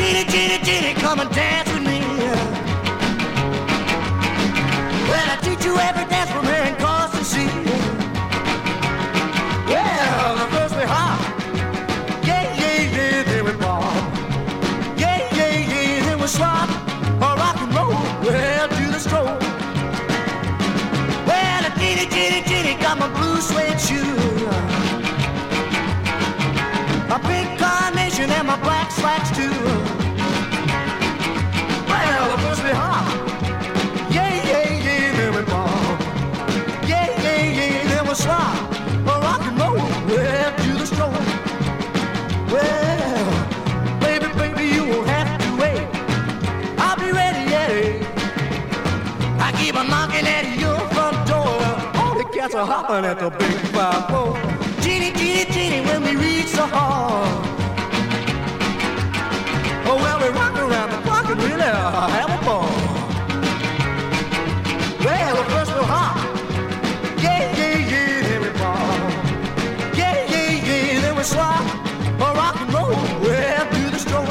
Jeannie, Jeannie, Jeannie, come and dance with me. Well, I teach you every dance from here in Carson Sea. Well, the first we hop, yeah, yeah, yeah, then we ball. Yeah, yeah, yeah, then we swap, or rock and roll, well, do the stroll. Well, the Jeannie, Jeannie, Jeannie got my blue suede shoes, a pink carnation and my black slacks too. Well, the first we hop, yeah, yeah, yeah, then we ball. Yeah, yeah, yeah, then we swap, or rock and roll, well, do the stroll. Well, baby, baby, you won't have to wait. I'll be ready, yeah. I keep on knocking at your front door. All the cats are hopping at the big 5-4. Jeannie, Jeannie, Jeannie, when we reach the hall. Oh, well, we rock around the clock and really have a ball. Well, the first we'll hop. Yeah, yeah, yeah, then we ball. Yeah, yeah, yeah, then we swap, or rock and roll, well, do the stroll.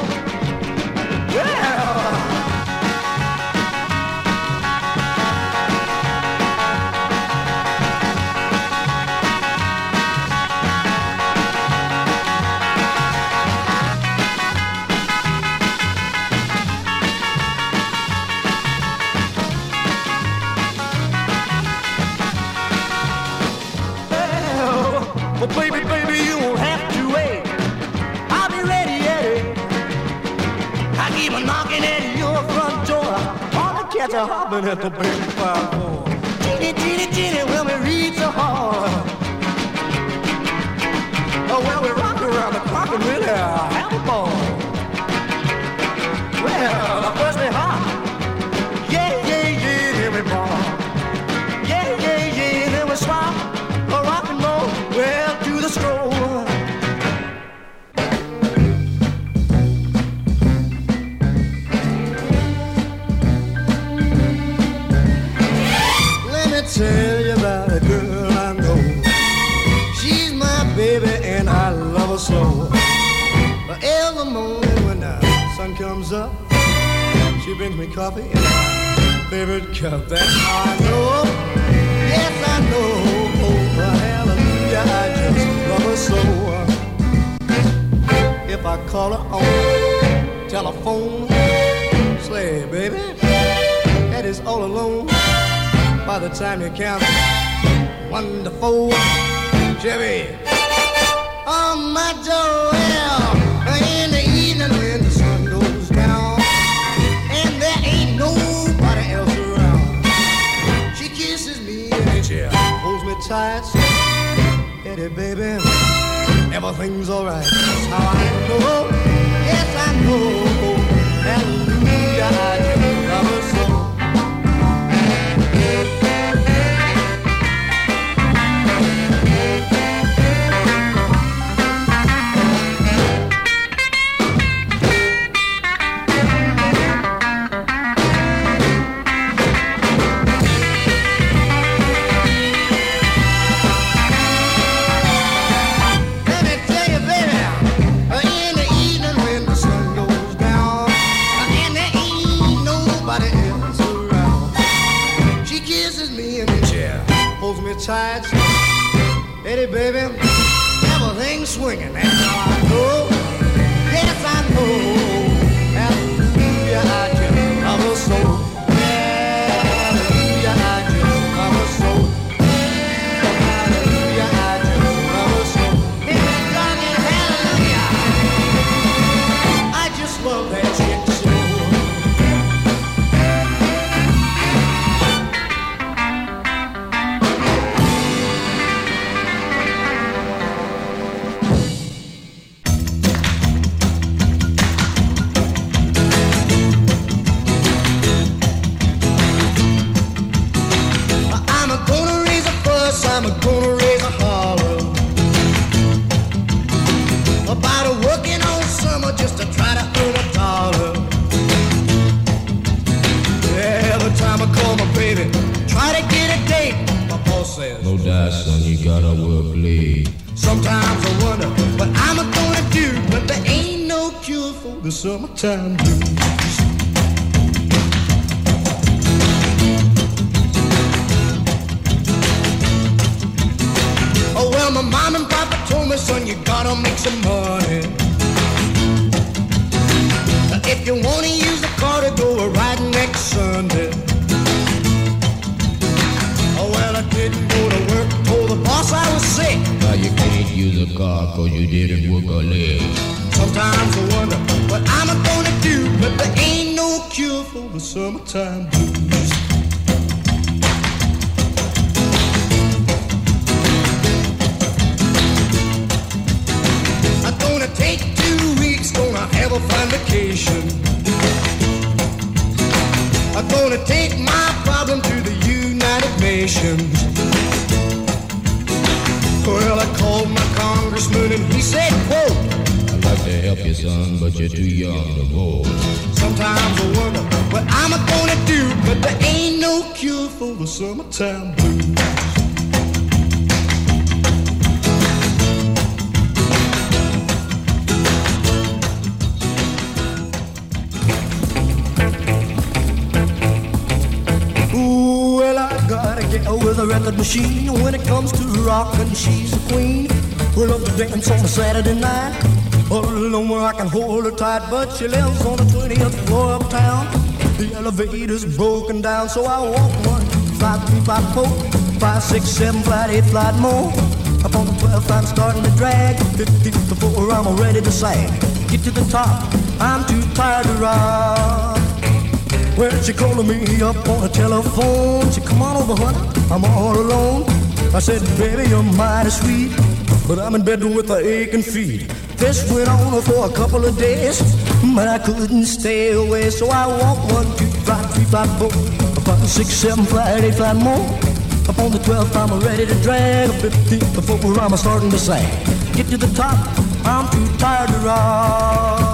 Well, oh, baby, baby, you won't have to wait. I'll be ready, yeah. I keep on knocking at your front door. All the cats are hopping at the big 5-4. Jeannie, Jeannie, Jeannie, when we reach the hall. Oh, well, we rock around the clock and really have a ball. Well, first we hop. Yeah, yeah, yeah, then we ball. Yeah, yeah, yeah, then we swap, or rock and roll, well, do the stroll. Let me tell you about a girl I know. She's my baby and I love her so. But every morning when the sun comes up, she brings me coffee in my favorite cup. That's how I know. Yes, I know. Oh, hallelujah, I just love her so. If I call her on the telephone, say, baby, Eddie's all alone. By the time you count 1 to 4, Chevy, on my Joelle, in the evening when the sun goes down, and there ain't nobody else around, she kisses me and she holds me tight. Eddie, baby, everything's alright. That's how I know. Yes, I know. Hallelujah, I just love her so. Tight, Eddie, baby, everything's swinging. That's how I know. Yes, I know. Hallelujah, I just love her so. Hallelujah, I just love her so. Hallelujah, I just love her so. Hallelujah, I just love that chick so. No doubt, son, you gotta work late. Sometimes I wonder what I'm gonna do, but there ain't no cure for the summertime blues. Oh, well, my mom and papa told me, son, you gotta make some money. If you wanna use the car to go riding next Sunday. Oh, well, I didn't go to work, told the boss I was sick. Now you can't use a car cause you didn't work a leg. Sometimes I wonder what I'm gonna do, but there ain't no cure for the summertime blues. I'm gonna take 2 weeks, gonna have a fine vacation. I'm gonna take my problem to the United Nations. Well, I called my congressman and he said, quote, I'd like to help you, son, but you're too young to vote. Sometimes I wonder what I'm gonna do, but there ain't no cure for the summertime blues. With a record machine, when it comes to rockin', she's the queen. We love to dance on a Saturday night, all alone where I can hold her tight. But she lives on the 20th floor uptown. The elevator's broken down, so I walk 1, 2, 5, 3, 5, 4, 5, 6, 7, flight, 8 flight more. Up on the 12th, I'm starting to drag. 15th before I'm ready to sag. Get to the top, I'm too tired to rock. Well, she calling me up on the telephone. She come on over, honey, I'm all alone. I said, baby, you're mighty sweet, but I'm in bed with a aching feet. This went on for a couple of days, but I couldn't stay away. So I walked 1, 2, 5, 3, 5, 4, 5, 6, 7, flight, 8 flight more. Up on the 12th, I'm ready to drag. 15th before I'm starting to sag. Get to the top, I'm too tired to rock.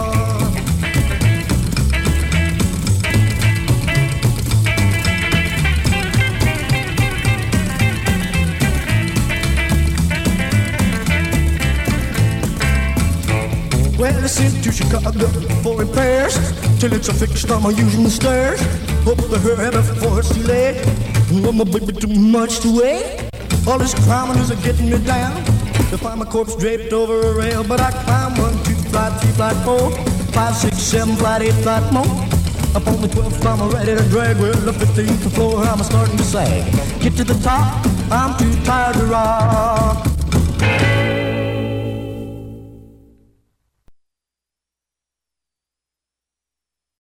Well, I sent to Chicago for repairs. Till it's a fixed, I'm using the stairs. Hope the hurry before it's too late. Oh, my baby, too much to wait. All this climbing is getting me down. To find my corpse draped over a rail. But I climb 1, 2, flight, 3, flight, 4, 5, 6, 7, flight, 8, flight more. Up on the 12th, I'm ready to drag. Well, the 15th floor, I'm starting to sag. Get to the top, I'm too tired to rock.